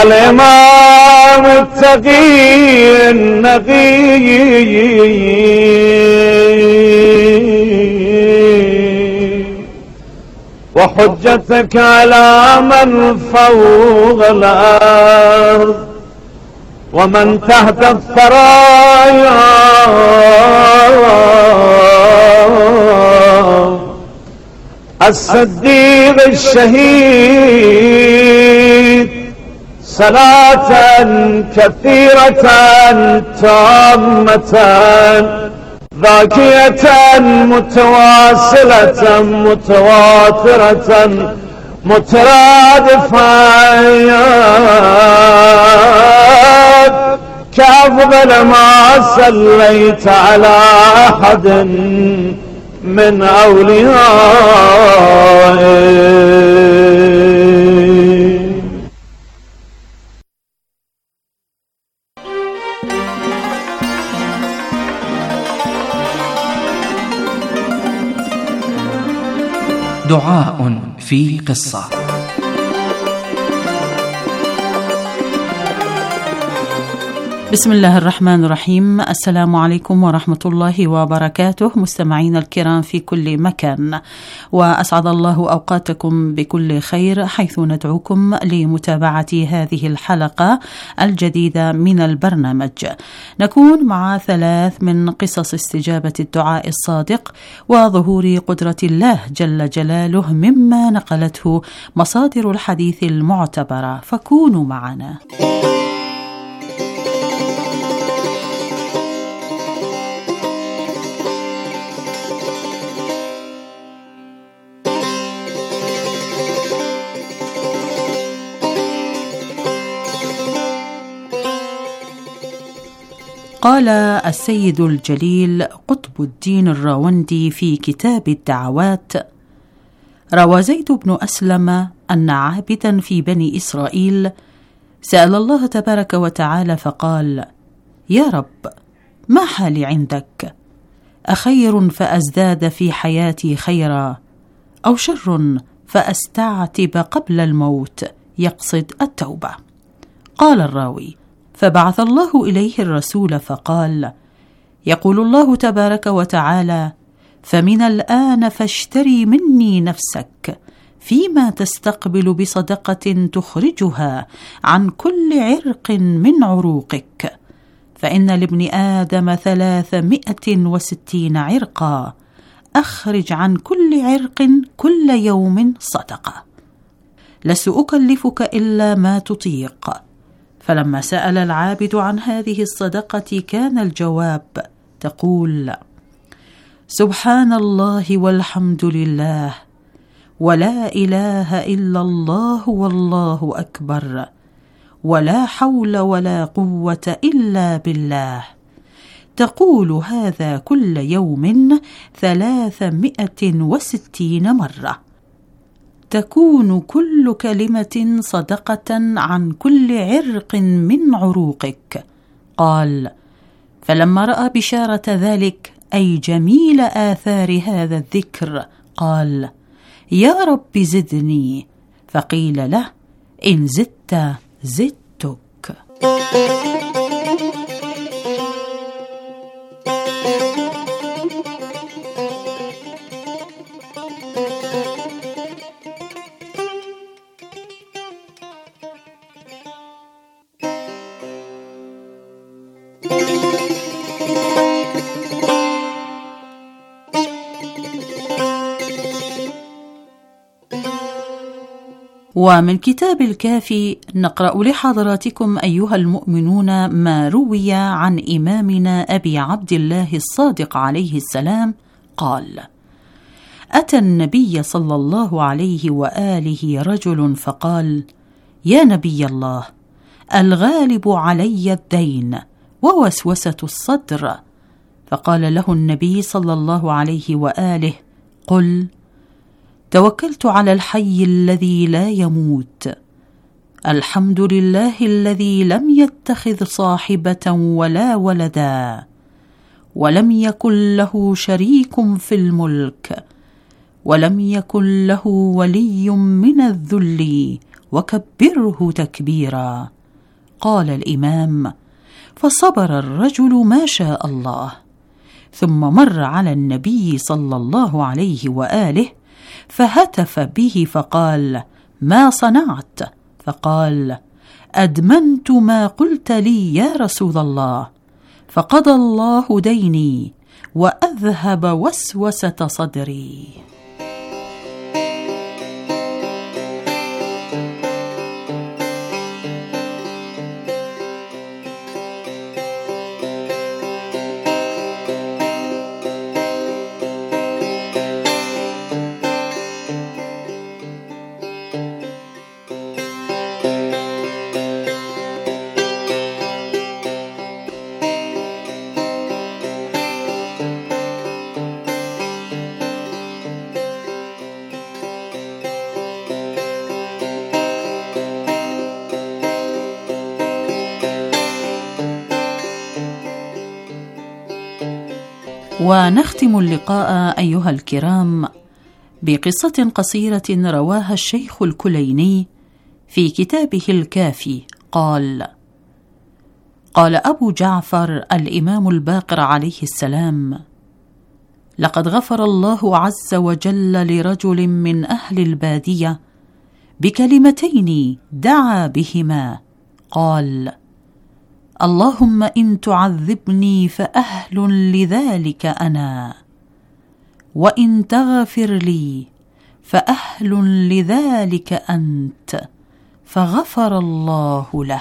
الإمام التقي النقي وحجتك على من فوق الأرض ومن تحت الثرايا الصديق الشهيد صلاة كثيرة تامة ذاكية متواصلة متواترة مترادفة كأفضل ما صليت على أحد من أوليائه. دعاء في قصة. بسم الله الرحمن الرحيم. السلام عليكم ورحمة الله وبركاته مستمعين الكرام في كل مكان، وأسعد الله أوقاتكم بكل خير حيث ندعوكم لمتابعة هذه الحلقة الجديدة من البرنامج. نكون مع 3 من قصص استجابة الدعاء الصادق وظهور قدرة الله جل جلاله مما نقلته مصادر الحديث المعتبرة، فكونوا معنا. قال السيد الجليل قطب الدين الراوندي في كتاب الدعوات: روى زيد بن أسلم أن عابدا في بني إسرائيل سأل الله تبارك وتعالى فقال: يا رب، ما حالي عندك؟ أخير فأزداد في حياتي خيرا، أو شر فأستعتب قبل الموت، يقصد التوبة؟ قال الراوي: فبعث الله إليه الرسول فقال: يقول الله تبارك وتعالى: فمن الآن فاشتري مني نفسك فيما تستقبل بصدقة تخرجها عن كل عرق من عروقك، فإن لابن آدم 360 عرقا، أخرج عن كل عرق كل يوم صدقة، لست أكلفك إلا ما تطيق. فلما سأل العابد عن هذه الصدقة كان الجواب تقول: سبحان الله والحمد لله ولا إله إلا الله والله أكبر ولا حول ولا قوة إلا بالله. تقول هذا كل يوم 360 مرة، تكون كل كلمة صدقة عن كل عرق من عروقك. قال: فلما رأى بشارة ذلك أي جميل آثار هذا الذكر قال: يا رب زدني. فقيل له: إن زدت زدتك. ومن كتاب الكافي نقرأ لحضراتكم أيها المؤمنون ما روي عن إمامنا أبي عبد الله الصادق عليه السلام قال: أتى النبي صلى الله عليه وآله رجل فقال: يا نبي الله، الغالب علي الدين ووسوسة الصدر. فقال له النبي صلى الله عليه وآله: قل: توكلت على الحي الذي لا يموت، الحمد لله الذي لم يتخذ صاحبة ولا ولدا، ولم يكن له شريك في الملك، ولم يكن له ولي من الذل، وكبره تكبيرا. قال الإمام: فصبر الرجل ما شاء الله. ثم مر على النبي صلى الله عليه وآله فهتف به فقال: ما صنعت؟ فقال: أدمنت ما قلت لي يا رسول الله، فقضى الله ديني وأذهب وسوسة صدري. ونختم اللقاء أيها الكرام بقصة قصيرة رواها الشيخ الكليني في كتابه الكافي. قال أبو جعفر الإمام الباقر عليه السلام: لقد غفر الله عز وجل لرجل من أهل البادية بكلمتين دعا بهما، قال: اللهم إن تعذبني فأهل لذلك أنا، وإن تغفر لي فأهل لذلك أنت، فغفر الله له.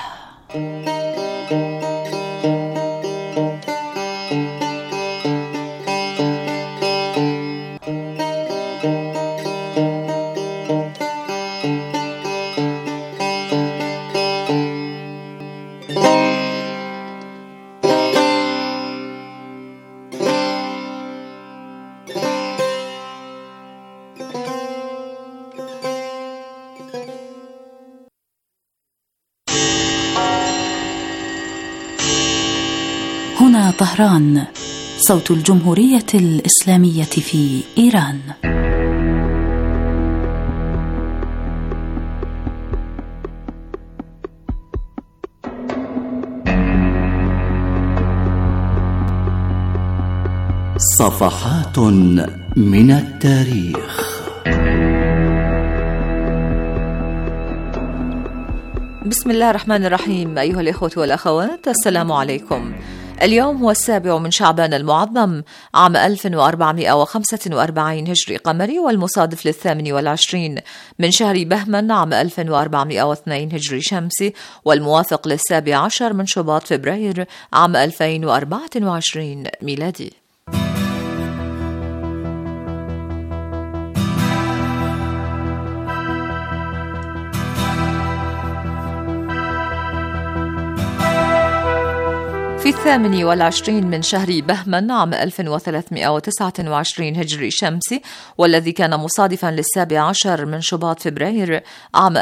هنا طهران، صوت الجمهورية الإسلامية في إيران. صفحات من التاريخ. بسم الله الرحمن الرحيم. أيها الإخوة والأخوات، السلام عليكم. اليوم هو 7 من شعبان المعظم عام 1445 هجري قمري، والمصادف 28 من شهر بهمن عام 1402 هجري شمسي، والموافق 17 من شباط فبراير عام 2024 ميلادي. في 28 من شهر بهمن عام 1329 هجري شمسي، والذي كان مصادفا 17 من شباط فبراير عام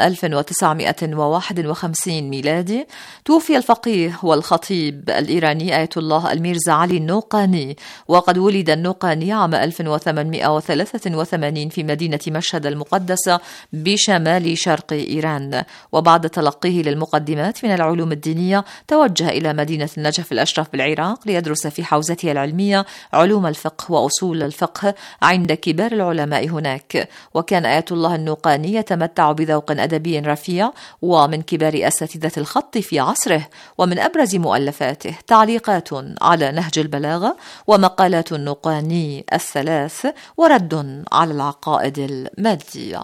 1951 ميلادي، توفي الفقيه والخطيب الإيراني آية الله الميرزا علي النوقاني. وقد ولد النوقاني عام 1883 في مدينة مشهد المقدسة بشمال شرق إيران، وبعد تلقيه للمقدمات من العلوم الدينية توجه إلى مدينة النجف الأشرف بالعراق ليدرس في حوزته العلمية علوم الفقه وأصول الفقه عند كبار العلماء هناك. وكان آية الله النوقاني يتمتع بذوق أدبي رفيع، ومن كبار أساتذة الخط في عصره. ومن أبرز مؤلفاته تعليقات على نهج البلاغة، ومقالات النوقاني الثلاث، ورد على العقائد المادية.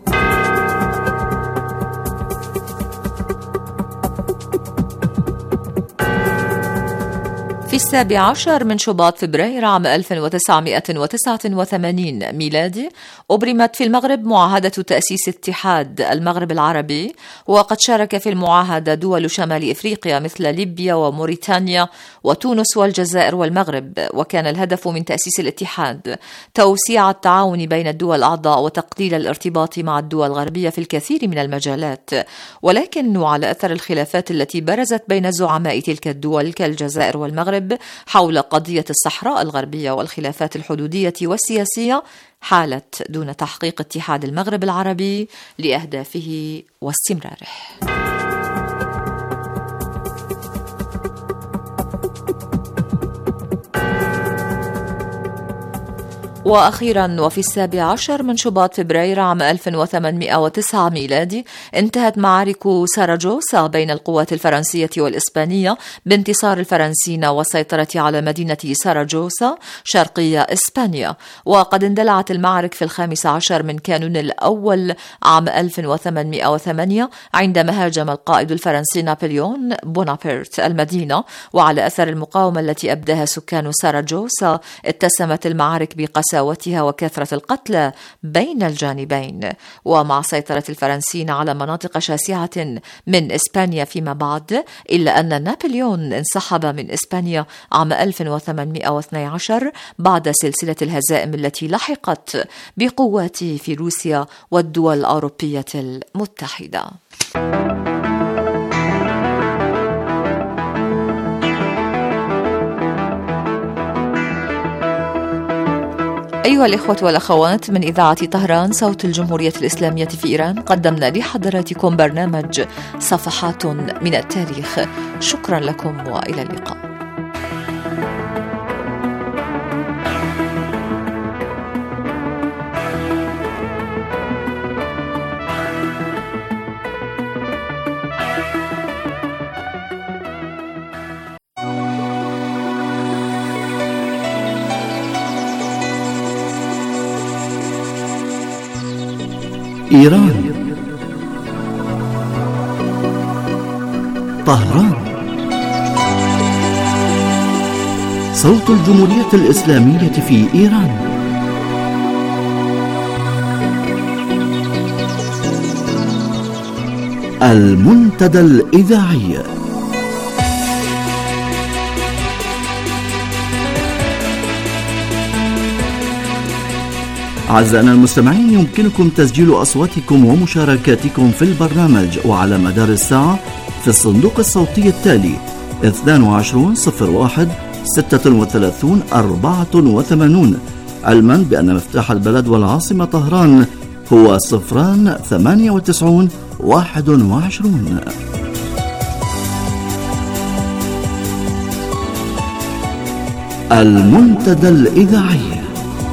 في 17 من شباط فبراير عام 1989 ميلادي أبرمت في المغرب معاهدة تأسيس اتحاد المغرب العربي، وقد شارك في المعاهدة دول شمال إفريقيا مثل ليبيا وموريتانيا وتونس والجزائر والمغرب. وكان الهدف من تأسيس الاتحاد توسيع التعاون بين الدول الأعضاء وتقليل الارتباط مع الدول الغربية في الكثير من المجالات، ولكن على أثر الخلافات التي برزت بين زعماء تلك الدول كالجزائر والمغرب حول قضية الصحراء الغربية والخلافات الحدودية والسياسية، حالت دون تحقيق اتحاد المغرب العربي لأهدافه واستمراره. وأخيرا وفي 17 من شباط فبراير عام 1809 ميلادي انتهت معارك ساراجوسا بين القوات الفرنسية والإسبانية بانتصار الفرنسيين والسيطرة على مدينة ساراجوسا شرقية إسبانيا. وقد اندلعت المعارك في 15 من كانون الأول عام 1808 عندما هاجم القائد الفرنسي نابليون بونابرت المدينة، وعلى أثر المقاومة التي أبداها سكان ساراجوسا اتسمت المعارك بقساوتها وكثرة القتلى بين الجانبين. ومع سيطرة الفرنسيين على مناطق شاسعة من إسبانيا فيما بعد، إلا أن نابليون انسحب من إسبانيا عام 1812 بعد سلسلة الهزائم التي لحقت بقواته في روسيا والدول الأوروبية المتحدة. أيها الإخوة والأخوات، من إذاعة طهران صوت الجمهورية الإسلامية في إيران قدمنا لحضراتكم برنامج صفحات من التاريخ. شكرا لكم وإلى اللقاء. إيران، طهران، صوت الجمهورية الإسلامية في إيران. المنتدى الإذاعي. أعزائنا المستمعين، يمكنكم تسجيل أصواتكم ومشاركاتكم في البرنامج وعلى مدار الساعة في الصندوق الصوتي التالي 2201 36 84، علما بأن مفتاح البلد والعاصمة طهران هو 098 21. المنتدى الإذاعي.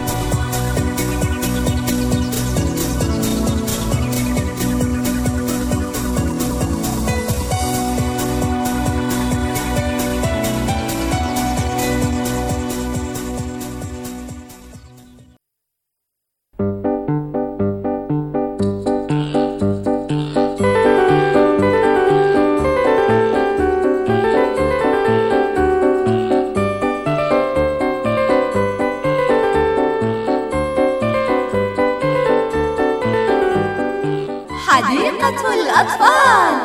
حديقة الأطفال.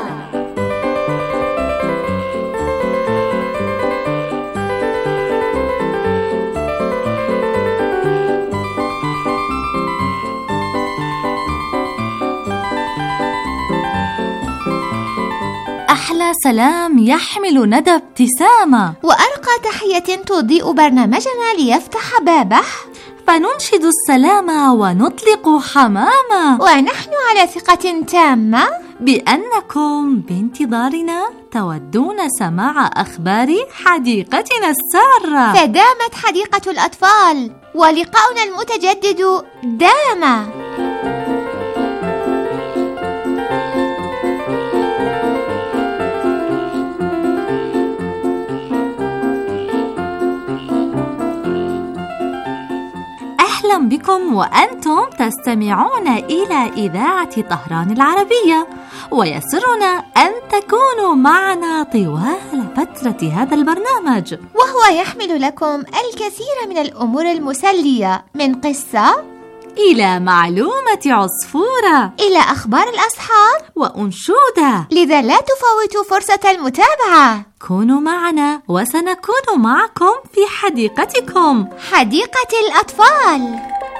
أحلى سلام يحمل ندى ابتسامة، وأرقى تحية تضيء برنامجنا ليفتح بابه، فننشد السلام ونطلق حمامة، ونحن على ثقة تامة بأنكم بانتظارنا تودون سماع أخبار حديقتنا السارة. فدامت حديقة الأطفال، ولقاؤنا المتجدد دام. أهلا بكم وأنتم تستمعون إلى إذاعة طهران العربية، ويسرنا أن تكونوا معنا طوال فترة هذا البرنامج، وهو يحمل لكم الكثير من الأمور المسلية، من قصة إلى معلومة عصفورة إلى أخبار الأصحاب وأنشودة. لذا لا تفوتوا فرصة المتابعة. كونوا معنا وسنكون معكم في حديقتكم، حديقة الأطفال.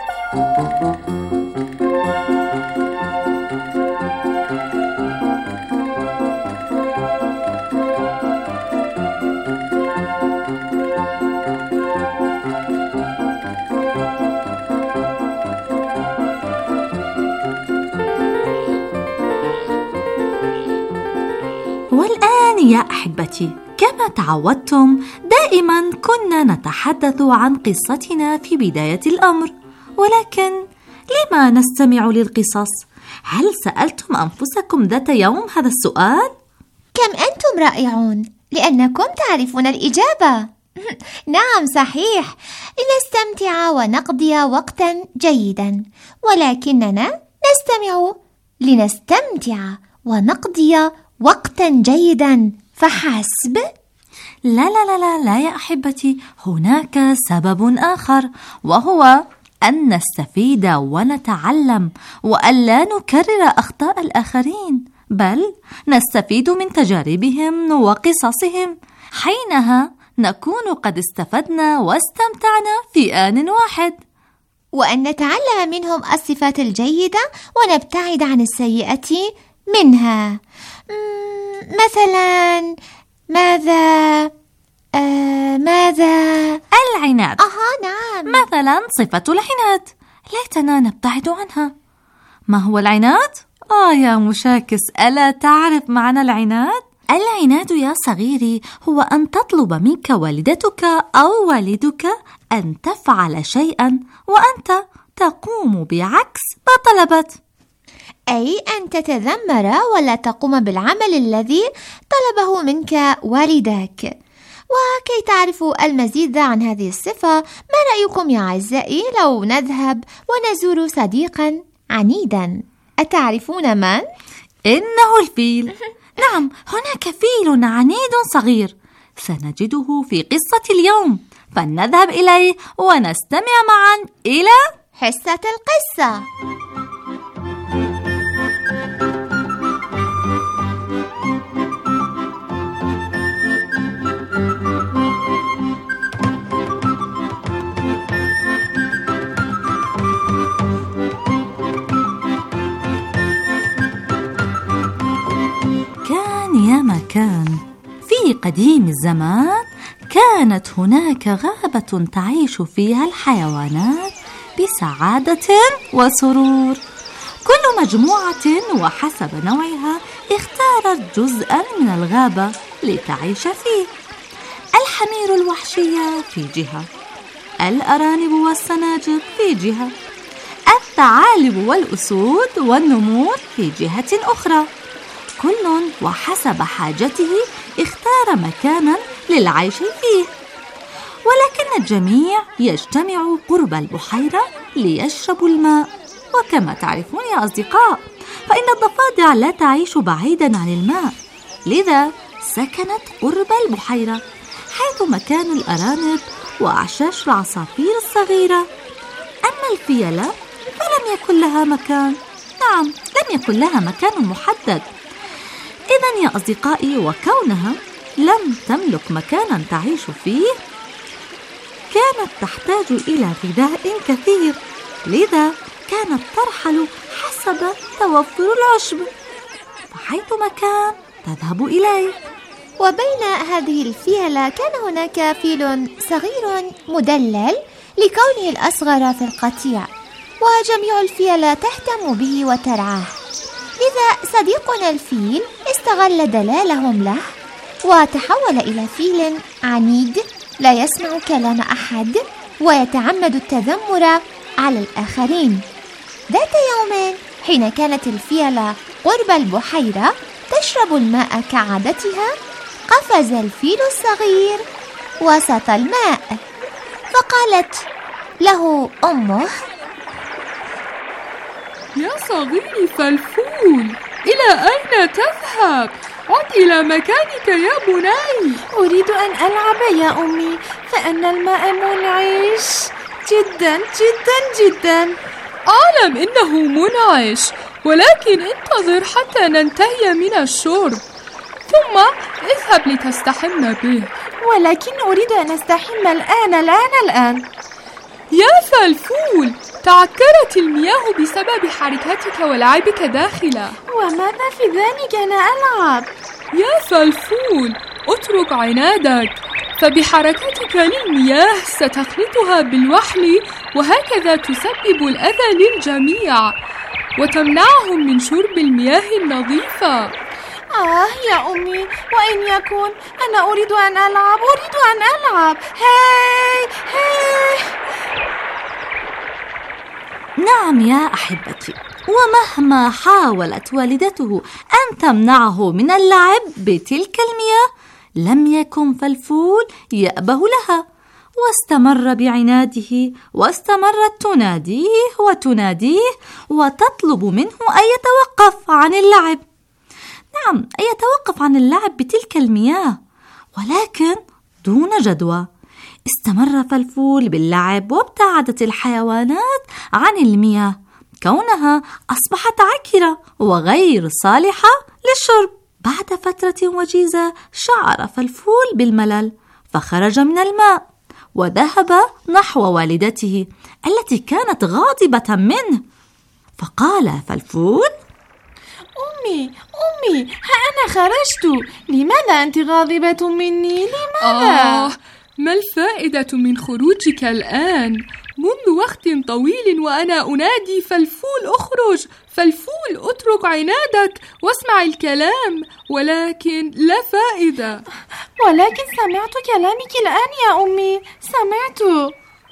والآن يا أحبتي، كما تعودتم دائما كنا نتحدث عن قصتنا في بداية الأمر، ولكن لما نستمع للقصص؟ هل سألتم أنفسكم ذات يوم هذا السؤال؟ كم أنتم رائعون، لأنكم تعرفون الإجابة. نعم صحيح، لنستمتع ونقضي وقتا جيدا، ولكننا نستمع لنستمتع ونقضي وقتا جيدا فحسب؟ لا لا لا لا لا يا أحبتي، هناك سبب آخر، وهو أن نستفيد ونتعلم، وألا نكرر أخطاء الآخرين، بل نستفيد من تجاربهم وقصصهم. حينها نكون قد استفدنا واستمتعنا في آن واحد. وأن نتعلم منهم الصفات الجيدة ونبتعد عن السيئة منها. مثلا ماذا؟ العناد. نعم. مثلا صفة العناد، ليتنا نبتعد عنها. ما هو العناد؟ يا مشاكس، ألا تعرف معنى العناد؟ العناد يا صغيري هو أن تطلب منك والدتك أو والدك أن تفعل شيئا وأنت تقوم بعكس ما طلبت، أي أن تتذمر ولا تقوم بالعمل الذي طلبه منك والدك. وكي تعرفوا المزيد عن هذه الصفة، ما رأيكم يا أعزائي لو نذهب ونزور صديقا عنيدا؟ أتعرفون من؟ إنه الفيل. نعم، هناك فيل عنيد صغير سنجده في قصة اليوم، فلنذهب إليه ونستمع معا إلى حصة القصة. كان في قديم الزمان كانت هناك غابة تعيش فيها الحيوانات بسعادة وسرور. كل مجموعة وحسب نوعها اختارت جزءا من الغابة لتعيش فيه. الحمير الوحشية في جهة، الأرانب والسناجب في جهة، الثعالب والأسود والنمور في جهة أخرى. كل وحسب حاجته اختار مكانا للعيش فيه، ولكن الجميع يجتمع قرب البحيرة ليشربوا الماء. وكما تعرفون يا أصدقاء، فإن الضفادع لا تعيش بعيدا عن الماء، لذا سكنت قرب البحيرة، حيث مكان الأرانب وأعشاش العصافير الصغيرة. أما الفيلة فلم يكن لها مكان، نعم لم يكن لها مكان محدد. إذن يا أصدقائي، وكونها لم تملك مكانا تعيش فيه، كانت تحتاج إلى غذاء كثير، لذا كانت ترحل حسب توفر العشب، فحيث مكان تذهب إليه. وبين هذه الفيلة كان هناك فيل صغير مدلل لكونه الأصغر في القطيع، وجميع الفيلة تهتم به وترعاه. لذا صديقنا الفيل استغل دلالهم له وتحول إلى فيل عنيد لا يسمع كلام أحد ويتعمد التذمر على الآخرين. ذات يوم حين كانت الفيلة قرب البحيرة تشرب الماء كعادتها، قفز الفيل الصغير وسط الماء، فقالت له أمه: يا صغيري فالفول، إلى أين تذهب؟ عد إلى مكانك يا بني. أريد أن ألعب يا أمي، فإن الماء منعش جدا جدا جدا. أعلم إنه منعش، ولكن انتظر حتى ننتهي من الشرب، ثم اذهب لتستحم به. ولكن أريد أن أستحم الآن. يا فالفول، تعكرت المياه بسبب حركتك ولعبك داخله. وماذا في ذلك؟ أنا ألعب. يا فالفول، اترك عنادك، فبحركتك للمياه ستخلطها بالوحل، وهكذا تسبب الأذى للجميع وتمنعهم من شرب المياه النظيفة. يا أمي، وإن يكن أنا أريد أن ألعب. هاي. نعم يا أحبتي، ومهما حاولت والدته أن تمنعه من اللعب بتلك المياه لم يكن فلفول يأبه لها، واستمر بعناده، واستمرت تناديه وتناديه وتطلب منه أن يتوقف عن اللعب. نعم، أن يتوقف عن اللعب بتلك المياه، ولكن دون جدوى. استمر فلفول باللعب، وابتعدت الحيوانات عن المياه كونها أصبحت عكرة وغير صالحة للشرب. بعد فترة وجيزة شعر فلفول بالملل، فخرج من الماء وذهب نحو والدته التي كانت غاضبة منه. فقال فلفول: أمي، ها أنا خرجت، لماذا أنت غاضبة مني؟ لماذا؟ ما الفائدة من خروجك الآن؟ منذ وقت طويل وأنا أنادي فلفول أخرج، فلفول أترك عنادك واسمع الكلام، ولكن لا فائدة. ولكن سمعت كلامك الآن يا أمي، سمعت.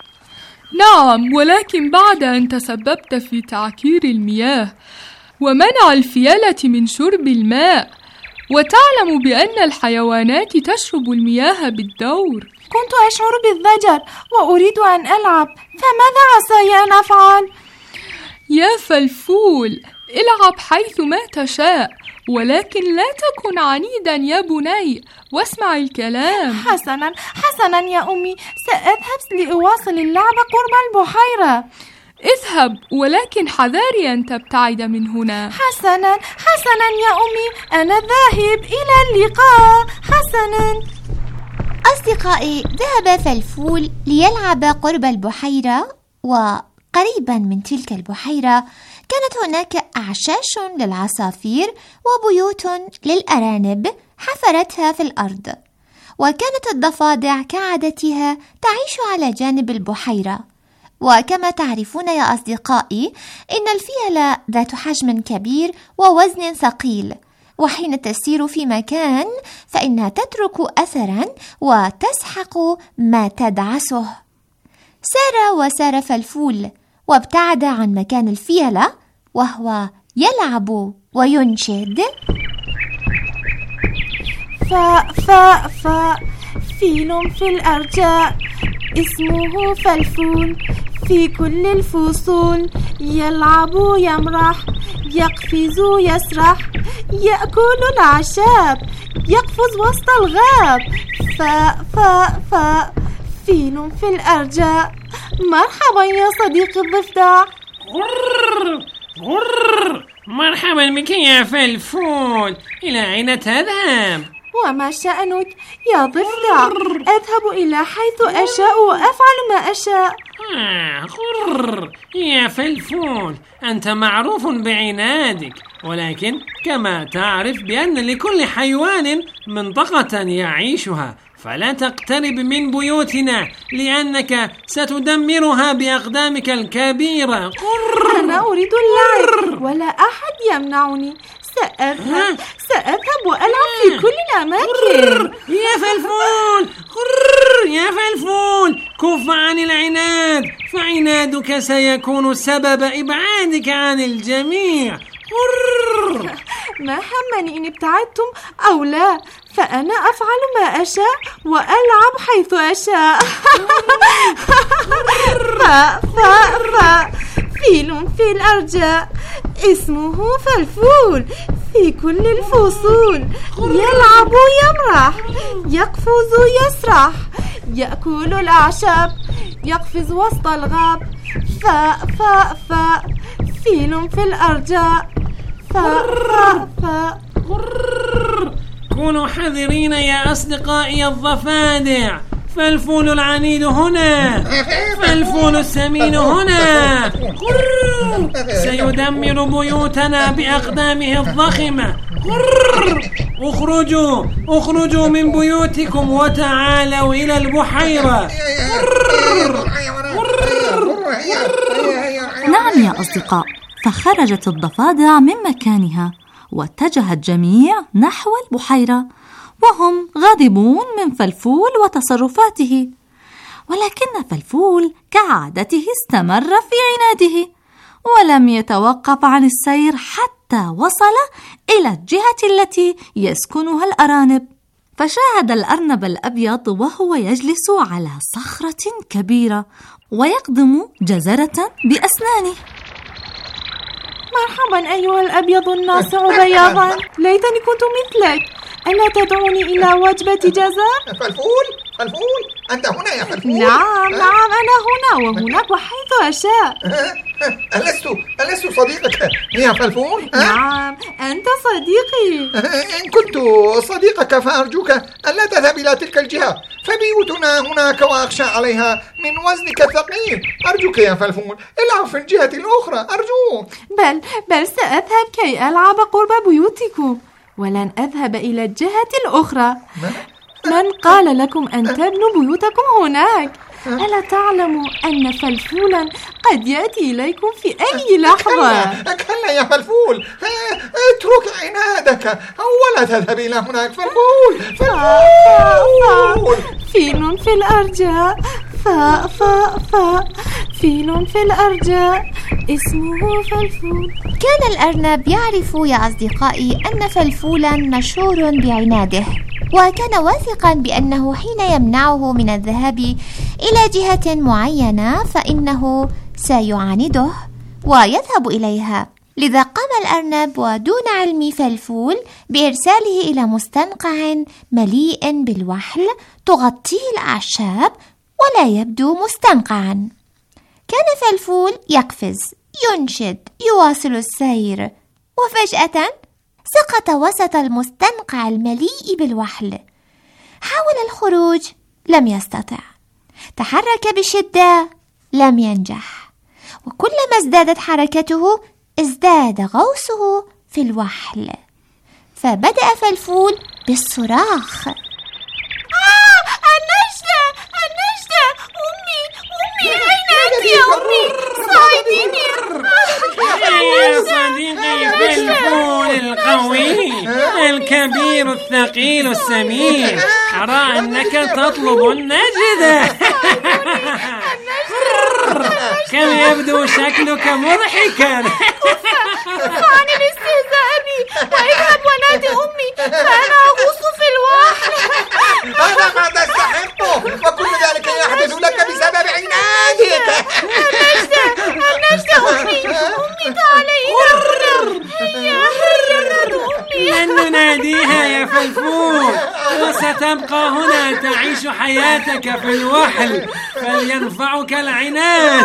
نعم، ولكن بعد أن تسببت في تعكير المياه ومنع الفيلة من شرب الماء، وتعلم بأن الحيوانات تشرب المياه بالدور. كنت أشعر بالضجر وأريد أن ألعب، فماذا عساي أن أفعل؟ يا فلفول، العب حيثما تشاء، ولكن لا تكن عنيدا يا بني، واسمع الكلام. حسنا يا أمي، سأذهب لأواصل اللعب قرب البحيرة. اذهب، ولكن حذاري أن تبتعد من هنا. حسنا يا أمي، أنا ذاهب، إلى اللقاء. حسنا. أصدقائي، ذهب فلفول ليلعب قرب البحيرة، وقريبا من تلك البحيرة كانت هناك أعشاش للعصافير وبيوت للأرانب حفرتها في الأرض. وكانت الضفادع كعادتها تعيش على جانب البحيرة. وكما تعرفون يا أصدقائي، إن الفيلة ذات حجم كبير ووزن ثقيل، وحين تسير في مكان فإنها تترك أثرا وتسحق ما تدعسه. سار فلفول وابتعد عن مكان الفيلة وهو يلعب وينشد: فيل في الأرجاء اسمه فلفول، في كل الفصول يلعب يمرح، يقفز يسرح، يأكل الأعشاب، يقفز وسط الغاب. فيل في الأرجاء. مرحبا يا صديقي الضفدع. مرحبا بك يا فلفول، إلى أين تذهب؟ وما شأنك يا ضفدع؟ أذهب إلى حيث أشاء وأفعل ما أشاء. يا فلفول، أنت معروف بعنادك، ولكن كما تعرف بأن لكل حيوان منطقة يعيشها، فلا تقترب من بيوتنا لأنك ستدمرها بأقدامك الكبيرة. أنا أريد اللعب ولا أحد يمنعني. سأذهب وألعب في كل الأماكن. يا فلفول، كف عن العناد، فعنادك سيكون سبب إبعادك عن الجميع. ما همني إن ابتعدتم أو لا، فأنا أفعل ما أشاء وألعب حيث أشاء. فيل في الأرجاء اسمه فلفول، في كل الفصول يلعب يمرح، يقفز يسرح، يأكل الأعشاب، يقفز وسط الغاب. فيل في الأرجاء. كونوا حذرين يا أصدقائي الضفادع، فالفول العنيد هنا، فالفول السمين هنا، سيدمر بيوتنا بأقدامه الضخمة. اخرجوا من بيوتكم وتعالوا إلى البحيرة. نعم يا أصدقاء، فخرجت الضفادع من مكانها واتجه الجميع نحو البحيرة، وهم غاضبون من فلفول وتصرفاته. ولكن فلفول كعادته استمر في عناده، ولم يتوقف عن السير حتى وصل إلى الجهة التي يسكنها الأرانب. فشاهد الأرنب الأبيض وهو يجلس على صخرة كبيرة ويقضم جزرة بأسنانه. مرحبا أيها الأبيض الناصع بياضا، ليتني كنت مثلك. ألا تدعوني إلى وجبة جزر؟ فلفول أنت هنا يا فلفول؟ نعم أنا هنا وهناك وحيث أشاء. ألست صديقك يا فلفول؟ نعم أنت صديقي. إن كنت صديقك فأرجوك ألا تذهب إلى تلك الجهة، فبيوتنا هناك وأخشى عليها من وزنك الثقيل. أرجوك يا فلفول العب في الجهة الأخرى أرجوك. بل سأذهب كي ألعب قرب بيوتكم، ولن أذهب إلى الجهة الأخرى. من قال لكم أن تبنوا بيوتكم هناك؟ ألا تعلموا أن فلفولا قد يأتي إليكم في أي لحظة؟ كلا يا فلفول، اترك عنادك ولا تذهب إلى هناك. فلفول فيل في الأرجاء، فيل في الأرجاء اسمه فلفول. كان الأرنب يعرف يا أصدقائي أن فلفولا مشهور بعناده، وكان واثقا بأنه حين يمنعه من الذهاب إلى جهة معينة فإنه سيعانده ويذهب إليها. لذا قام الأرنب ودون علم فلفول بإرساله إلى مستنقع مليء بالوحل تغطيه الأعشاب ولا يبدو مستنقعا. كان فلفول يقفز، ينشد، يواصل السير، وفجأة سقط وسط المستنقع المليء بالوحل. حاول الخروج، لم يستطع. تحرك بشدة، لم ينجح. وكلما ازدادت حركته ازداد غوصه في الوحل. فبدأ فلفول بالصراخ: النجدة أمي أين أنت يا أمي؟ ساعديني يا صديقي فلفول القوي الكبير الثقيل السمين، أرى أنك تطلب النجدة. كم يبدو شكلك مضحكا. عن الاستهزاء بي، واذهب ونادي أمي فأنا أغوص في الوحل. هذا ما تستحقه، وكل ذلك يحدث لك بسبب عنادك. النجدة أمي تعالي إلى هنا. لن نناديها يا فلفول، وستبقى هنا تعيش حياتك في الوحل، فلينفعك العناد.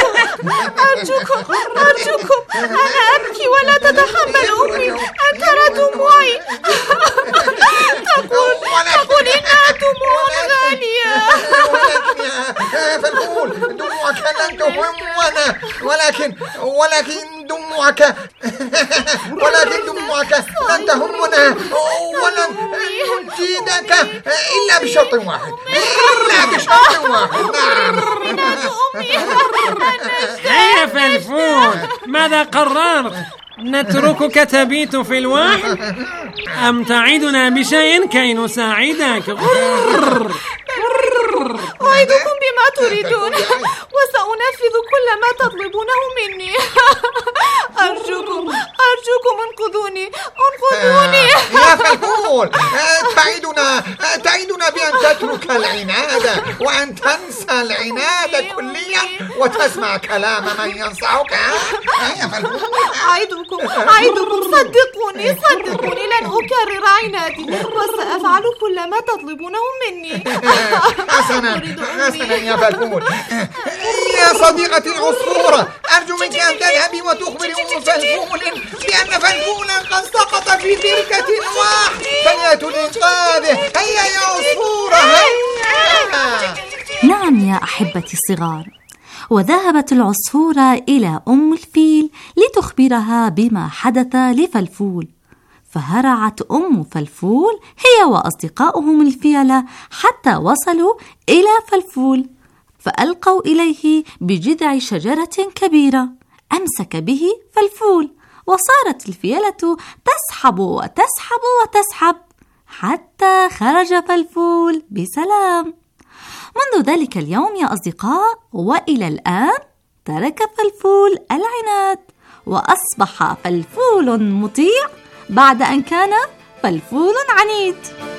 أرجوكم أنا أبكي ولا تتحمل أمي أن ترى دموعي. تقول إنها دموع غالية. فلفول دموعك لن تهمنا، ولكن دموعك لن تهمنا ولن نجيدك إلا بشرط واحد. يا فلفول ماذا قررت؟ نتركك تبيت في الوحل أم تعيدنا بشيء كي نساعدك؟ أعيدكم بما تريدون وسأنفذ كل ما تطلبونه مني. أرجوكم انقذوني. يا فلفول تعيدنا بأن تترك العناد وأن تنسى العناد كليا وتسمع كلام من ينصحك. يا فلفول أعيدكم صدقوني لن أكرر عنادي وسأفعل كل ما تطلبونه مني. حسنا يا فلفول. يا صديقتي العصفورة، أرجو منك أن تذهبي وتخبري أم فلفول بأن فلفولا قد سقط في بركة الوحل فليأتوا لإنقاذه. هيا يا عصفورة هيا. نعم يا أحبتي الصغار، وذهبت العصفورة إلى أم الفيل لتخبرها بما حدث لفلفول. فهرعت أم فلفول هي وأصدقائهم الفيلة حتى وصلوا إلى فلفول، فألقوا إليه بجذع شجرة كبيرة. أمسك به فلفول، وصارت الفيلة تسحب وتسحب حتى خرج فلفول بسلام. منذ ذلك اليوم يا أصدقاء وإلى الآن ترك فلفول العناد وأصبح فلفول مطيع بعد أن كان فلفول عنيد.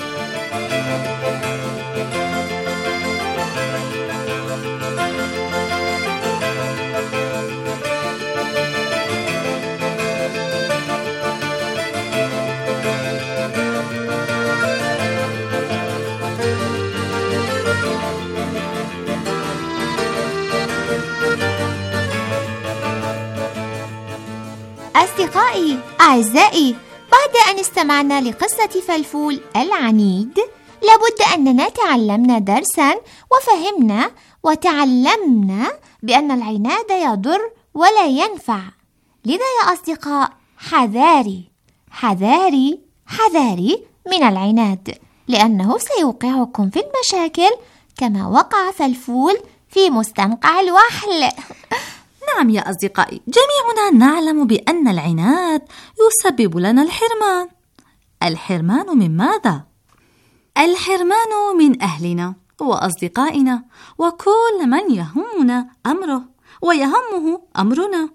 أصدقائي أعزائي، بعد أن استمعنا لقصة فلفول العنيد، لابد أننا تعلمنا درسا وفهمنا وتعلمنا بأن العناد يضر ولا ينفع. لذا يا أصدقاء، حذاري حذاري حذاري من العناد، لأنه سيوقعكم في المشاكل كما وقع فلفول في مستنقع الوحل. نعم يا أصدقائي، جميعنا نعلم بأن العناد يسبب لنا الحرمان. الحرمان من ماذا؟ الحرمان من أهلنا وأصدقائنا وكل من يهمنا أمره ويهمه أمرنا.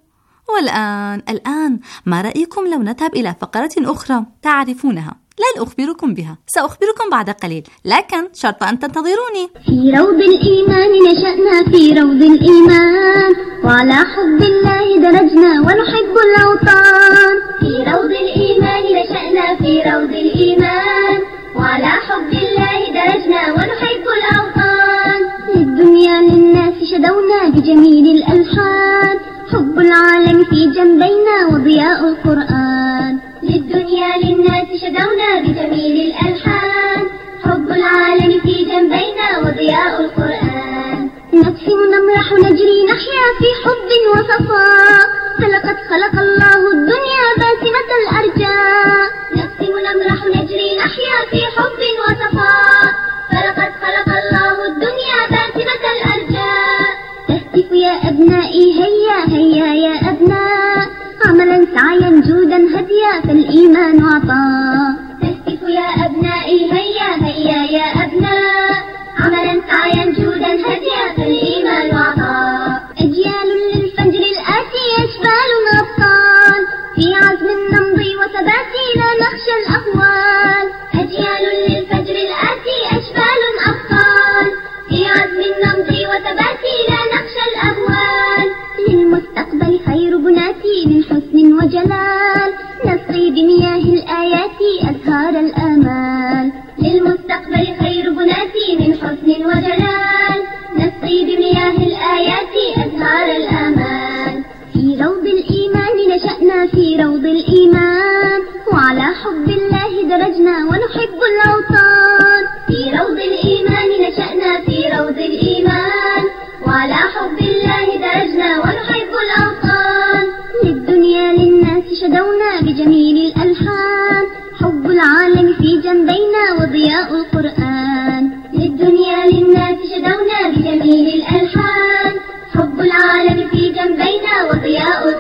والآن ما رأيكم لو نذهب إلى فقرة أخرى تعرفونها؟ لن أخبركم بها، سأخبركم بعد قليل، لكن شرط أن تنتظروني. في روض الإيمان نشأنا، في روض الإيمان، وعلى حب الله درجنا ونحب الأوطان. في روض الإيمان نشأنا، في روض الإيمان، وعلى حب الله درجنا ونحب الأوطان. للدنيا للناس شدونا بجميل الألحان، حب العالم في جنبينا وضياء القرآن. للدنيا للناس شدونا بجميل الألحان، حب العالم في جنبينا وضياء القرآن. نقسم نمرح نجري نحيا في حب وصفاء، فلقد خلق الله الدنيا باسمة الأرجاء. نقسم نمرح نجري نحيا في حب وصفاء، فلقد خلق الله الدنيا باسمة الأرجاء. تهتف يا أبنائي هيا هيا يا أبناء، عملا سعيا جودا هديا فالإيمان عطاء. تهتف يا أبنائي هيا هيا يا أبناء، عملا سعيا جودا هديا فالإيمان عطاء. أجيال للفجر الآتي أشبال أبطال، في عزم نمضي وثبات لا نخشى الأهوال. أجيال للفجر الآتي أشبال أبطال، في عزم نمضي وثبات لا نخشى الأهوال. للمستقبل خير بناتي من حسن وجلال، نسقي بمياه الآيات أزهار الآمال. للمستقبل خير بناتي من حسن وجلال، نسقي بمياه الآيات أزهار الآمال. في روض الإيمان نشأنا، في روض الإيمان، وعلى حب الله درجنا ونحب الأوطان. في روض الإيمان نشأنا، في روض الإيمان، وعلى حب الله درجنا ونحب الأوطان. للدنيا للناس شدونا بجميل الألحان، حب العالم في جنبينا وضياء القرآن. للدنيا للناس شدونا بجميل الألحان، حب العالم في جنبينا وضياء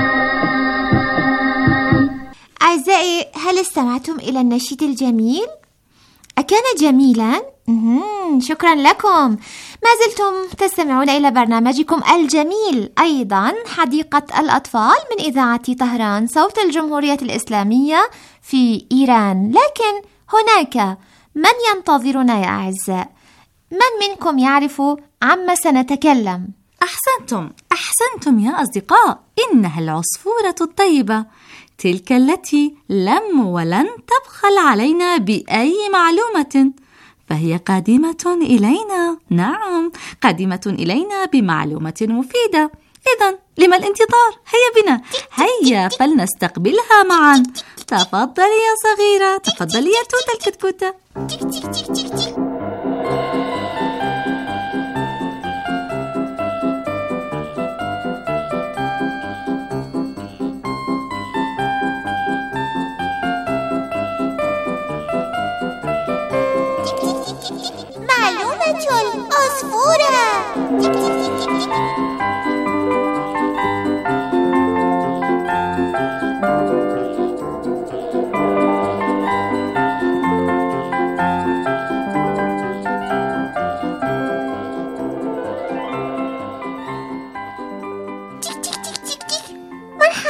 القرآن. أعزائي، هل استمعتم إلى النشيد الجميل؟ أكان جميلا؟ شكرا لكم. ما زلتم تستمعون إلى برنامجكم الجميل، أيضا حديقة الأطفال من إذاعة طهران صوت الجمهورية الإسلامية في إيران. لكن هناك من ينتظرنا يا أعزاء. من منكم يعرف عما سنتكلم؟ أحسنتم يا أصدقاء، إنها العصفورة الطيبة، تلك التي لم ولن تبخل علينا بأي معلومة، فهي قادمة إلينا. نعم، قادمة إلينا بمعلومة مفيدة. إذن لما الانتظار؟ هيا بنا، هيا فلنستقبلها معا. تفضلي يا صغيرة، تفضلي يا توتة الكتكوتة. معلومة العصفورة.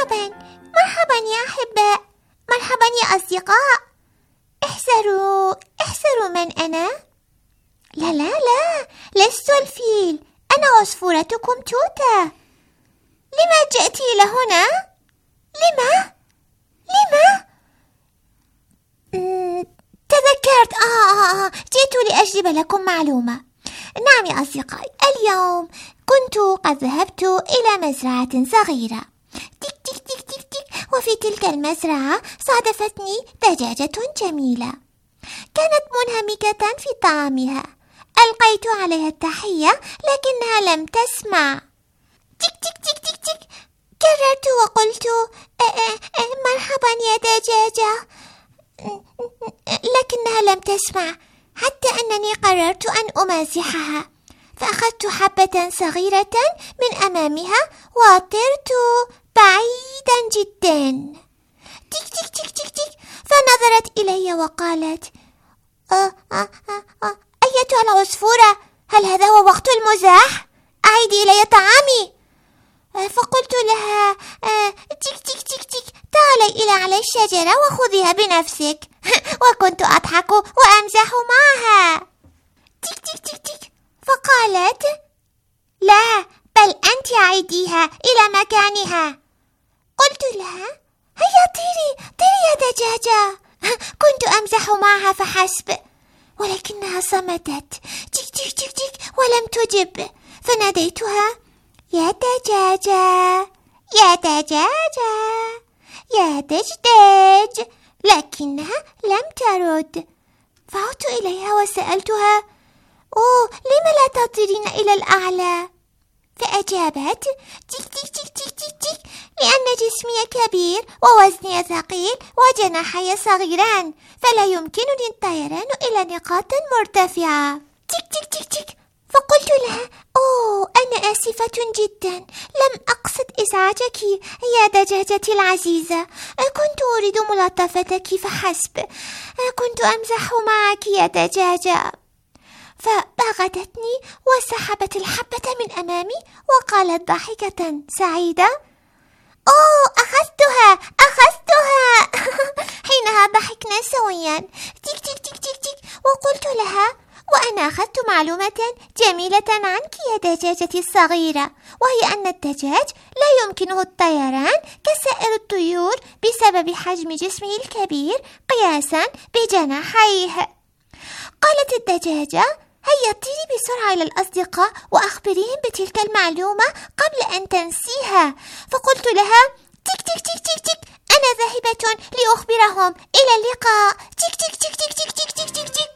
مرحبا يا أحباء، مرحبا يا أصدقاء. احذروا من أنا؟ لا، لست الفيل، أنا عصفورتكم توتا. لما جئت إلى هنا؟ لما؟ تذكرت. جئت لأجلب لكم معلومة. نعم يا أصدقائي، اليوم كنت قد ذهبت إلى مزرعة صغيرة. تك تك تك تك تك، وفي تلك المزرعة صادفتني دجاجة جميلة، كانت منهمكة في طعامها. ألقيت عليها التحية لكنها لم تسمع. تك تك تك تك تك، كررت وقلت مرحبا يا دجاجة، لكنها لم تسمع، حتى أنني قررت أن أمازحها، فأخذت حبة صغيرة من أمامها وطرت بعيدا جدا. تك تك تك تك تك، فنظرت إلي وقالت أيتها العصفورة، هل هذا هو وقت المزاح؟ أعيدي إلي طعامي. فقلت لها تك تك تك تك، تعالي إلى على الشجرة وخذيها بنفسك. وكنت أضحك وأمزح معها. تك تك تك تك، فقالت لا، بل أنت عيديها إلى مكانها. قلت لها هيا طيري يا دجاجة. كنت أمزح معها فحسب، ولكنها صمتت تك تك تك تك ولم تجب. فناديتها يا دجاجة يا دجاجة يا دجدج، لكنها لم ترد. فعدت إليها وسألتها لم لا تطيرين إلى الأعلى؟ فأجابت تك تك تك تك تك تك، لأن جسمي كبير ووزني ثقيل وجناحي صغيران، فلا يمكنني الطيران إلى نقاط مرتفعة. تك تك تك تك، فقلت لها أنا آسفة جدا، لم أقصد إزعاجك يا دجاجتي العزيزة، كنت أريد ملاطفتك فحسب، كنت أمزح معك يا دجاجة. فباغتتني وسحبت الحبة من أمامي وقالت ضاحكة سعيدة أخذتها. حينها ضحكنا سويا. تك تك تك تك تك، وقلت لها وأنا أخذت معلومة جميلة عنك يا دجاجتي الصغيرة، وهي أن الدجاج لا يمكنه الطيران كسائر الطيور بسبب حجم جسمه الكبير قياسا بجناحيه. قالت الدجاجة هيا طيري بسرعة إلى الأصدقاء وأخبريهم بتلك المعلومة قبل أن تنسيها. فقلت لها تك تك تك تك تك، أنا ذاهبة لأخبرهم، إلى اللقاء. تك تك تك تك تك تك تك تك تك.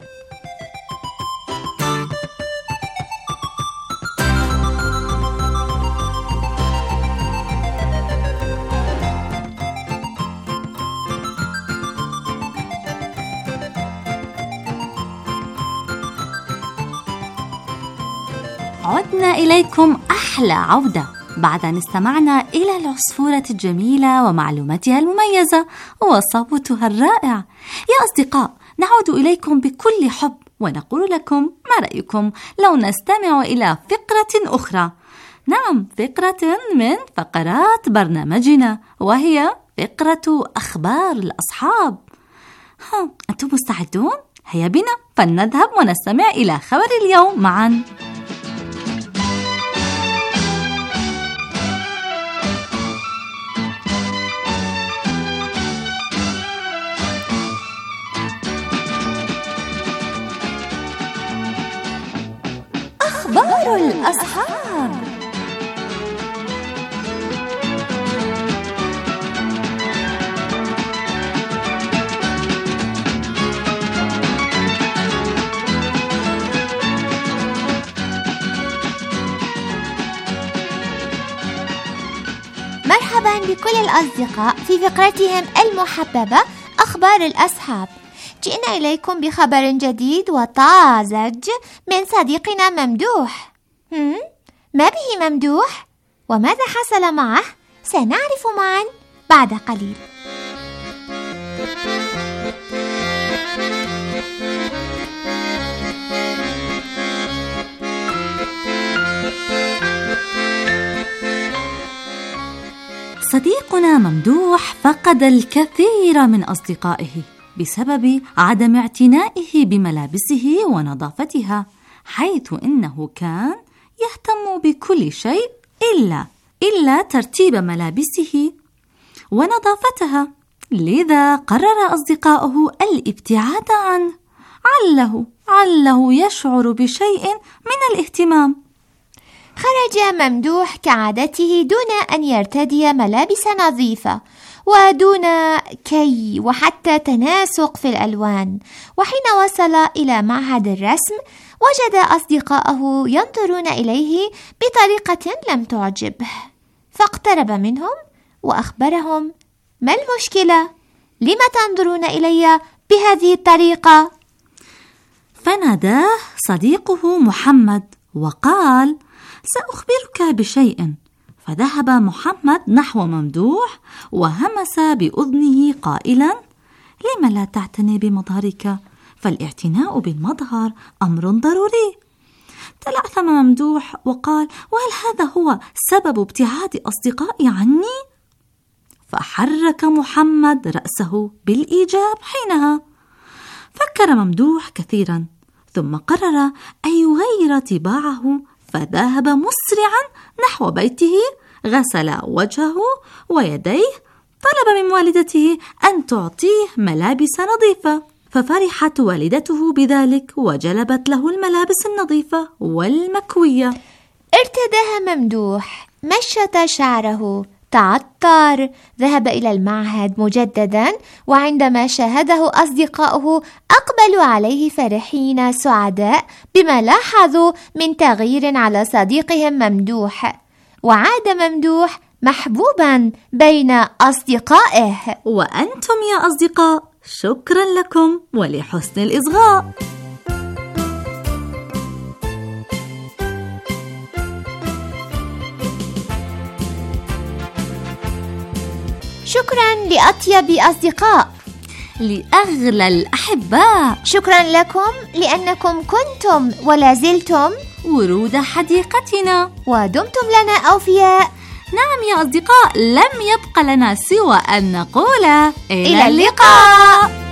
عدنا إليكم أحلى عودة بعد أن استمعنا إلى العصفورة الجميلة ومعلوماتها المميزة وصوتها الرائع. يا أصدقاء، نعود إليكم بكل حب ونقول لكم ما رأيكم لو نستمع إلى فقرة أخرى؟ نعم، فقرة من فقرات برنامجنا، وهي فقرة أخبار الأصحاب. أنتم مستعدون؟ هيا بنا فلنذهب ونستمع إلى خبر اليوم معا. أخبار الأصحاب. مرحبا بكل الأصدقاء في فقرتهم المحببة أخبار الأصحاب. جئنا إليكم بخبر جديد وطازج من صديقنا ممدوح. ما به ممدوح؟ وماذا حصل معه؟ سنعرف معا بعد قليل. صديقنا ممدوح فقد الكثير من أصدقائه بسبب عدم اعتنائه بملابسه ونظافتها، حيث إنه كان يهتم بكل شيء إلا ترتيب ملابسه ونظافتها. لذا قرر أصدقاؤه الابتعاد عنه، علّه يشعر بشيء من الاهتمام. خرج ممدوح كعادته دون أن يرتدي ملابس نظيفة ودون كي وحتى تناسق في الألوان. وحين وصل إلى معهد الرسم وجد أصدقاءه ينظرون إليه بطريقة لم تعجبه، فاقترب منهم وأخبرهم: ما المشكلة؟ لم تنظرون إلي بهذه الطريقة؟ فناداه صديقه محمد وقال: سأخبرك بشيء. فذهب محمد نحو ممدوح وهمس بأذنه قائلا: لم لا تعتني بمظهرك؟ فالاعتناء بالمظهر أمر ضروري. تلعثم ممدوح وقال: وهل هذا هو سبب ابتعاد أصدقائي عني؟ فحرك محمد رأسه بالإيجاب. حينها فكر ممدوح كثيرا، ثم قرر أن يغير طباعه، فذهب مسرعا نحو بيته، غسل وجهه ويديه، طلب من والدته أن تعطيه ملابس نظيفة، ففرحت والدته بذلك وجلبت له الملابس النظيفة والمكوية. ارتداها ممدوح، مشط شعره، تعطر، ذهب إلى المعهد مجددا، وعندما شاهده أصدقاؤه أقبلوا عليه فرحين سعداء بما لاحظوا من تغيير على صديقهم ممدوح، وعاد ممدوح محبوبا بين أصدقائه. وأنتم يا أصدقاء، شكرا لكم ولحسن الإصغاء. شكرا لأطيب أصدقاء، لأغلى الأحباء. شكرا لكم لأنكم كنتم ولا زلتم ورود حديقتنا، ودمتم لنا أوفياء. نعم يا أصدقاء، لم يبق لنا سوى أن نقول إلى اللقاء.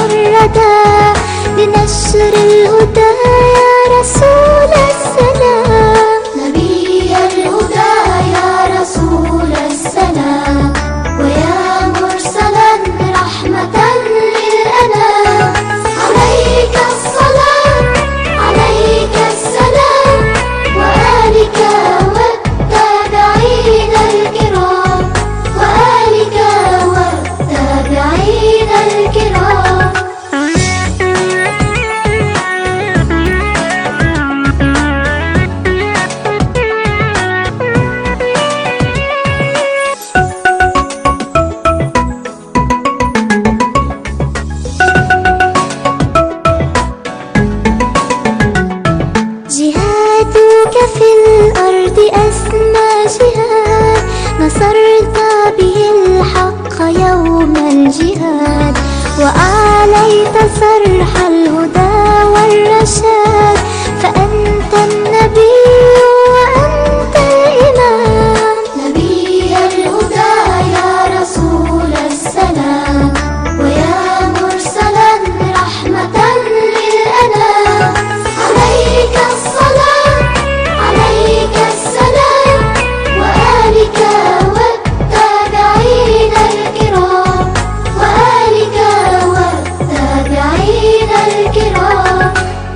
لنشر الهدى يا رسول السلام. تليت صرح الهدى والرشاد، فأنت النبي وأنت الإمام. نبي الهدى يا رسول السلام، ويا مرسلا رحمة للأنام. عليك الصلاة عليك السلام، وآلك والتابعين الكرام، وآلك والتابعين الكرام.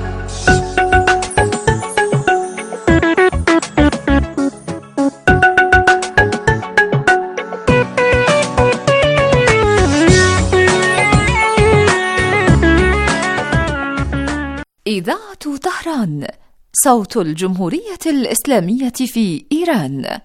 إذاعة طهران، صوت الجمهورية الإسلامية في إيران.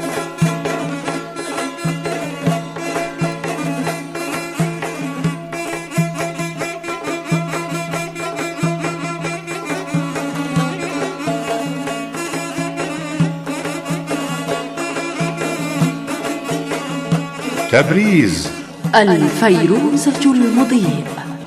تبريز الفيروزة المضيء.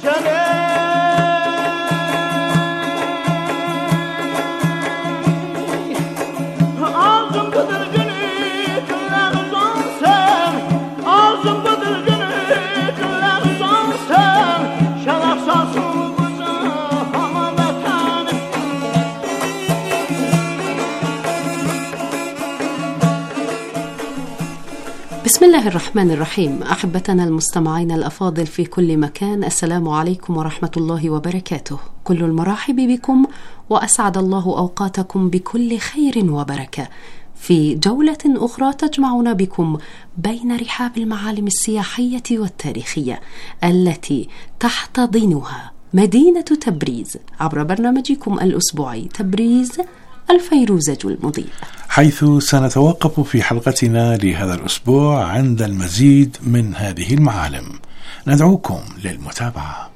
بسم الله الرحمن الرحيم. أحبتنا المستمعين الأفاضل في كل مكان، السلام عليكم ورحمة الله وبركاته. كل المراحب بكم، وأسعد الله أوقاتكم بكل خير وبركة في جولة أخرى تجمعنا بكم بين رحاب المعالم السياحية والتاريخية التي تحتضنها مدينة تبريز عبر برنامجكم الأسبوعي تبريز الفيروزة المضيء، حيث سنتوقف في حلقتنا لهذا الأسبوع عند المزيد من هذه المعالم. ندعوكم للمتابعة.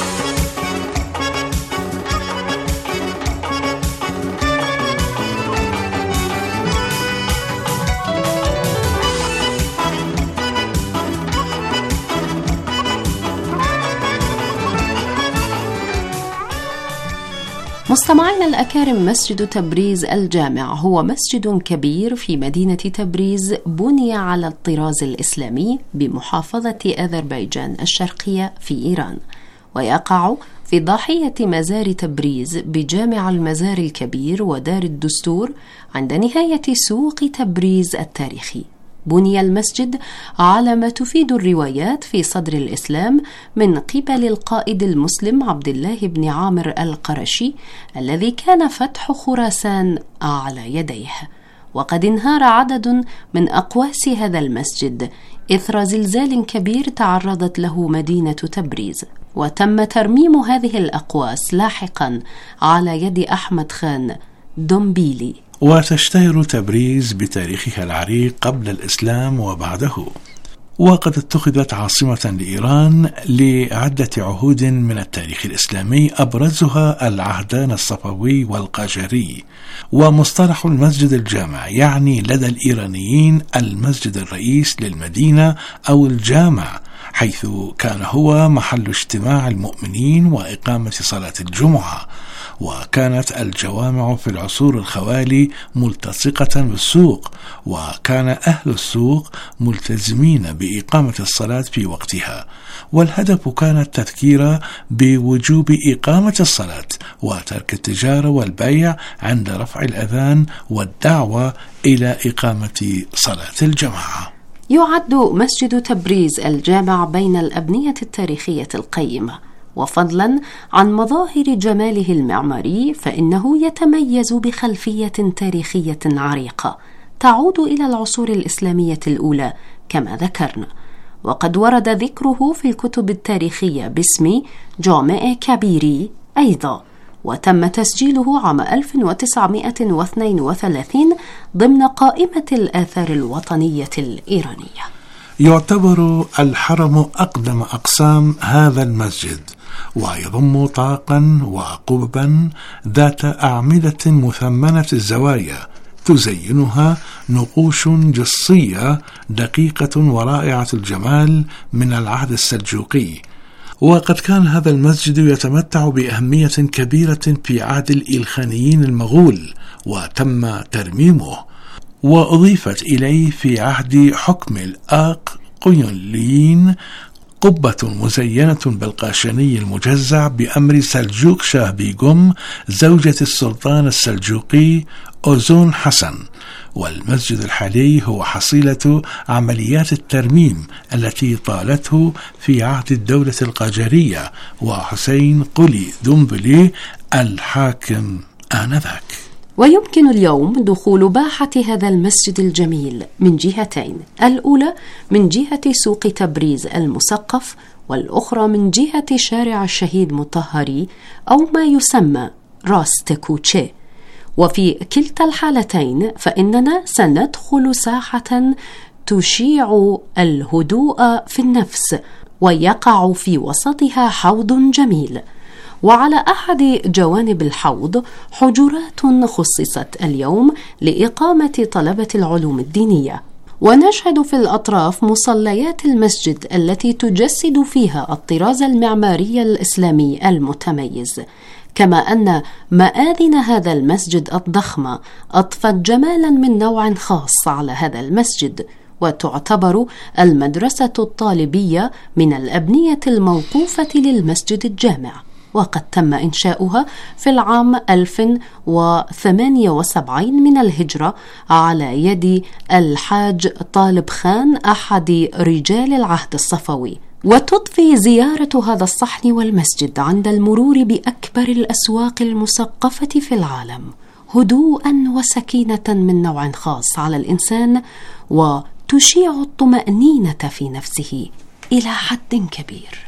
مستمعينا الأكارم، مسجد تبريز الجامع هو مسجد كبير في مدينة تبريز، بني على الطراز الإسلامي بمحافظة أذربيجان الشرقية في إيران، ويقع في ضاحية مزار تبريز بجامع المزار الكبير ودار الدستور عند نهاية سوق تبريز التاريخي. بني المسجد على ما تفيد الروايات في صدر الإسلام من قبل القائد المسلم عبد الله بن عامر القرشي الذي كان فتح خراسان على يديه، وقد انهار عدد من أقواس هذا المسجد إثر زلزال كبير تعرضت له مدينة تبريز، وتم ترميم هذه الأقواس لاحقا على يد أحمد خان دومبيلي. وتشتهر تبريز بتاريخها العريق قبل الإسلام وبعده، وقد اتخذت عاصمة لإيران لعدة عهود من التاريخ الإسلامي، أبرزها العهدان الصفوي والقاجاري. ومصطلح المسجد الجامع يعني لدى الإيرانيين المسجد الرئيس للمدينة أو الجامع، حيث كان هو محل اجتماع المؤمنين وإقامة صلاة الجمعة. وكانت الجوامع في العصور الخوالي ملتصقة بالسوق، وكان أهل السوق ملتزمين بإقامة الصلاة في وقتها، والهدف كان التذكير بوجوب إقامة الصلاة وترك التجارة والبيع عند رفع الأذان والدعوة إلى إقامة صلاة الجماعة. يعد مسجد تبريز الجامع بين الأبنية التاريخية القيمة، وفضلا عن مظاهر جماله المعماري فإنه يتميز بخلفية تاريخية عريقة تعود إلى العصور الإسلامية الأولى كما ذكرنا، وقد ورد ذكره في الكتب التاريخية باسم جامع كبيري أيضا، وتم تسجيله عام 1932 ضمن قائمة الآثار الوطنية الإيرانية. يعتبر الحرم أقدم أقسام هذا المسجد، ويضم طاقا وقببا ذات أعمدة مثمنة الزوايا تزينها نقوش جصية دقيقة ورائعة الجمال من العهد السلجوقي، وقد كان هذا المسجد يتمتع بأهمية كبيرة في عهد الإلخانيين المغول، وتم ترميمه وأضيفت إليه في عهد حكم الآق-قيونليين قبة مزينة بالقاشني المجزع بأمر سلجوق شاه بيغم زوجة السلطان السلجوقي أوزون حسن. والمسجد الحالي هو حصيلة عمليات الترميم التي طالته في عهد الدولة القاجارية وحسين قلي دنبلي الحاكم آنذاك. ويمكن اليوم دخول باحة هذا المسجد الجميل من جهتين، الأولى من جهة سوق تبريز المثقف، والأخرى من جهة شارع الشهيد مطهري أو ما يسمى راس تكوتشي. وفي كلتا الحالتين فإننا سندخل ساحة تشيع الهدوء في النفس، ويقع في وسطها حوض جميل، وعلى أحد جوانب الحوض حجرات خصصت اليوم لإقامة طلبة العلوم الدينية. ونشهد في الأطراف مصليات المسجد التي تجسد فيها الطراز المعماري الإسلامي المتميز، كما أن مآذن هذا المسجد الضخمة أضفت جمالا من نوع خاص على هذا المسجد، وتعتبر المدرسة الطالبية من الأبنية الموقوفة للمسجد الجامع، وقد تم إنشاؤها في العام 1078 من الهجرة على يد الحاج طالب خان أحد رجال العهد الصفوي. وتضفي زيارة هذا الصحن والمسجد عند المرور بأكبر الأسواق المثقفة في العالم هدوءا وسكينة من نوع خاص على الإنسان، وتشيع الطمأنينة في نفسه إلى حد كبير.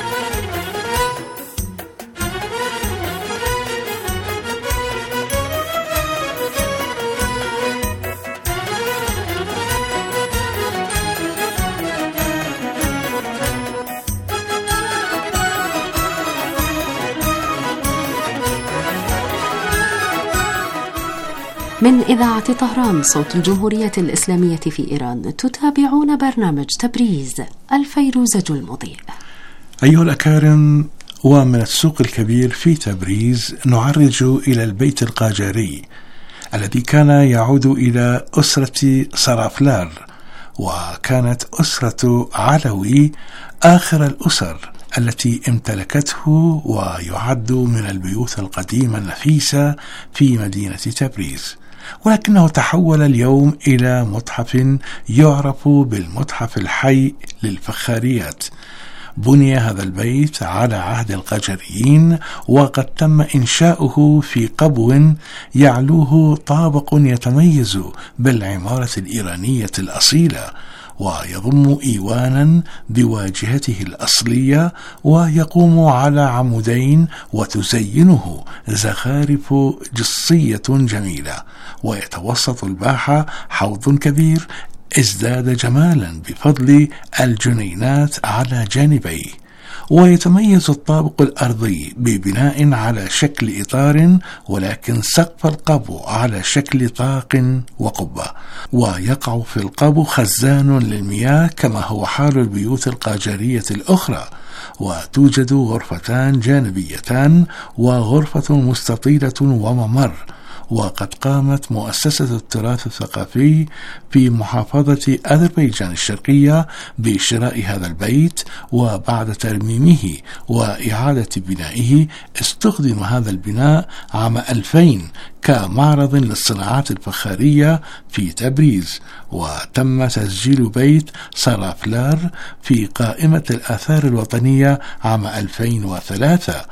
من إذاعة طهران صوت الجمهورية الإسلامية في إيران تتابعون برنامج تبريز الفيروزة المضيء. أيها الأكارم، ومن السوق الكبير في تبريز نعرج إلى البيت القاجاري الذي كان يعود إلى أسرة سرافلار، وكانت أسرة علوي آخر الأسر التي امتلكته، ويعد من البيوت القديمة النفيسة في مدينة تبريز، ولكنه تحول اليوم إلى متحف يعرف بالمتحف الحي للفخاريات. بني هذا البيت على عهد القاجاريين، وقد تم إنشاؤه في قبو يعلوه طابق يتميز بالعمارة الإيرانية الأصيلة، ويضم إيوانا بواجهته الأصلية، ويقوم على عمودين وتزينه زخارف جصية جميلة، ويتوسط الباحة حوض كبير ازداد جمالا بفضل الجنينات على جانبيه. ويتميز الطابق الأرضي ببناء على شكل إطار، ولكن سقف القبو على شكل طاق وقبة، ويقع في القبو خزان للمياه كما هو حال البيوت القاجارية الأخرى. وتوجد غرفتان جانبيتان وغرفة مستطيلة وممر. وقد قامت مؤسسة التراث الثقافي في محافظة أذربيجان الشرقية بشراء هذا البيت، وبعد ترميمه وإعادة بنائه استخدم هذا البناء عام 2000 كمعرض للصناعات الفخارية في تبريز، وتم تسجيل بيت سرافلار في قائمة الآثار الوطنية عام 2003.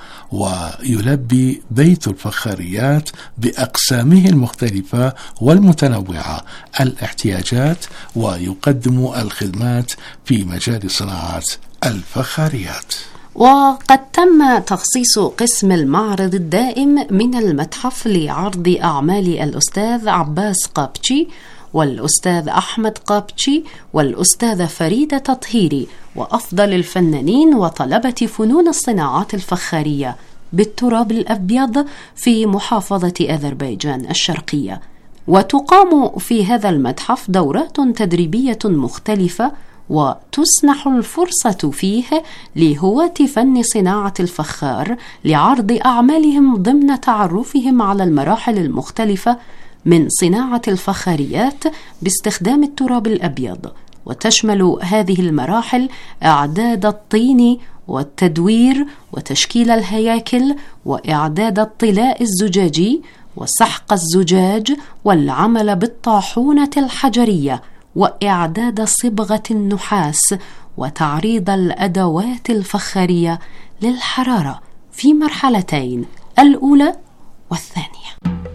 ويلبي بيت الفخاريات بأقسامه المختلفة والمتنوعة الاحتياجات، ويقدم الخدمات في مجال صناعات الفخاريات. وقد تم تخصيص قسم المعرض الدائم من المتحف لعرض أعمال الأستاذ عباس قابتشي والأستاذ أحمد قابتشي والأستاذة فريدة تطهيري وأفضل الفنانين وطلبة فنون الصناعات الفخارية بالتراب الأبيض في محافظة أذربيجان الشرقية. وتقام في هذا المتحف دورات تدريبية مختلفة، وتسنح الفرصة فيه لهواة فن صناعة الفخار لعرض أعمالهم ضمن تعرفهم على المراحل المختلفة من صناعة الفخاريات باستخدام التراب الأبيض. وتشمل هذه المراحل إعداد الطين والتدوير وتشكيل الهياكل وإعداد الطلاء الزجاجي وسحق الزجاج والعمل بالطاحونة الحجرية وإعداد صبغة النحاس وتعريض الأدوات الفخارية للحرارة في مرحلتين، الأولى والثانية.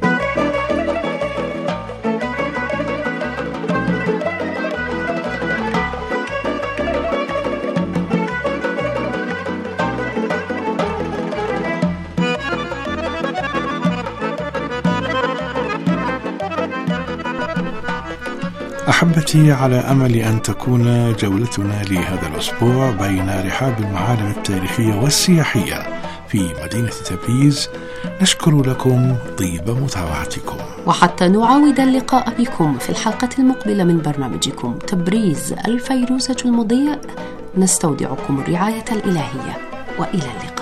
أحبتي، على أمل أن تكون جولتنا لهذا الأسبوع بين رحاب المعالم التاريخية والسياحية في مدينة تبريز نشكر لكم طيب متابعتكم. وحتى نعاود اللقاء بكم في الحلقة المقبلة من برنامجكم تبريز الفيروزة المضيء، نستودعكم الرعاية الإلهية وإلى اللقاء.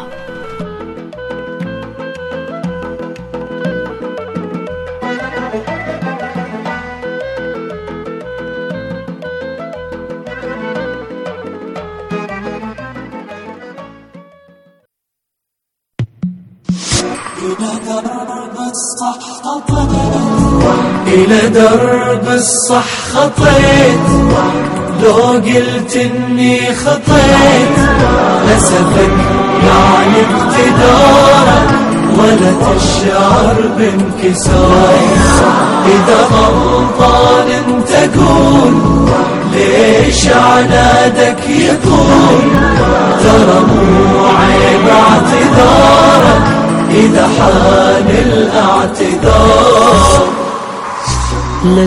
إلى درب الصح خطيت، لو قلت إني خطيت لسفك يعني اقتدارك ولا تشعر بانكسار. إذا غلطان انت قول ليش عنادك يطول، ترى مو عيب اعتذارك إذا حان الاعتذار. لا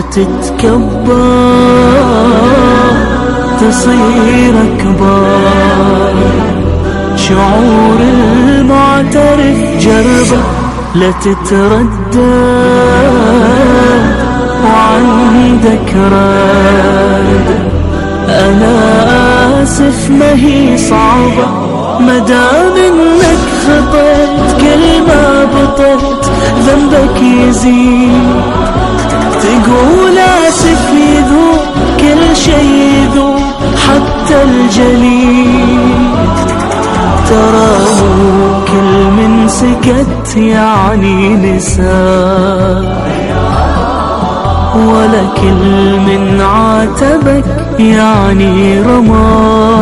تتكبر تصير أكبر، شعور المعترف جربه، لا تتردد وعندك رد. أنا آسف ما هي صعبة، مدام إنك خطيت كل ما بطلت ذنبك يزيد. تقول آسف يذوب كل شي يذوب حتى الجليد. ترى مو كل من سكت يعني نسى، ولا كل من عاتبك يعني رمى،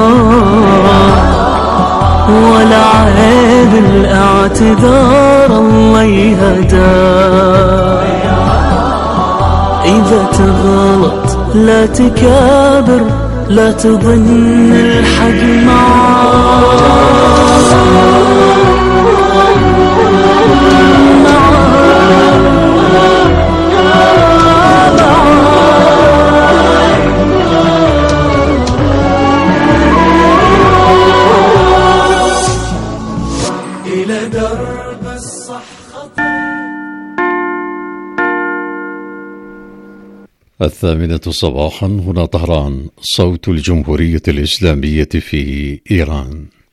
ولا عيب الاعتذار الله يهدى. إذا تغلط لا تكابر، لا تظن الحق إلى درب الصح. الثامنة صباحا، هنا طهران، صوت الجمهورية الإسلامية في إيران.